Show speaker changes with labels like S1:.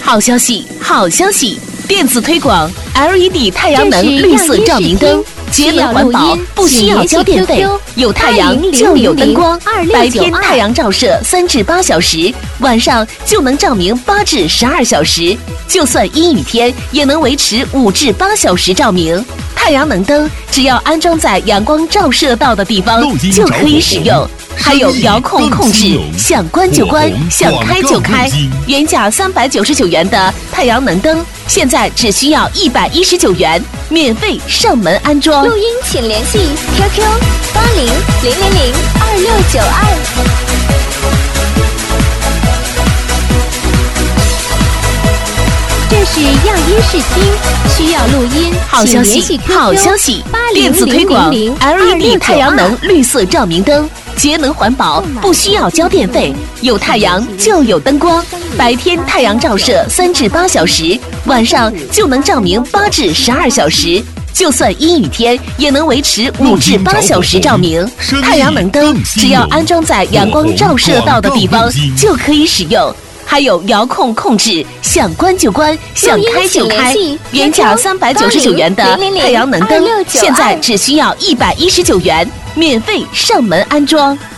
S1: 好消息，好消息！电子推广 LED 太阳能绿色照明灯，节能环保，不需要交电费，有太阳就有灯光，白天太阳照射3至8小时，晚上就能照明8至12小时，就算阴雨天也能维持5至8小时照明。太阳能灯只要安装在阳光照射到的地方就可以使用。还有遥控控制，想关就关，想开就开。原价399元的太阳能灯，现在只需要119元，免费上门安装。
S2: 录音请联系 QQ8000002692。这是样音视听，需要录音，
S1: 好消息，好消息！电子推广 LED 太阳能绿色照明灯。节能环保，不需要交电费，有太阳就有灯光，白天太阳照射3至8小时，晚上就能照明8至12小时，就算阴雨天也能维持5至8小时照明。太阳能灯只要安装在阳光照射到的地方就可以使用。还有遥控控制，想关就关，想开就开。原价399元的太阳能灯，现在只需要119元，免费上门安装。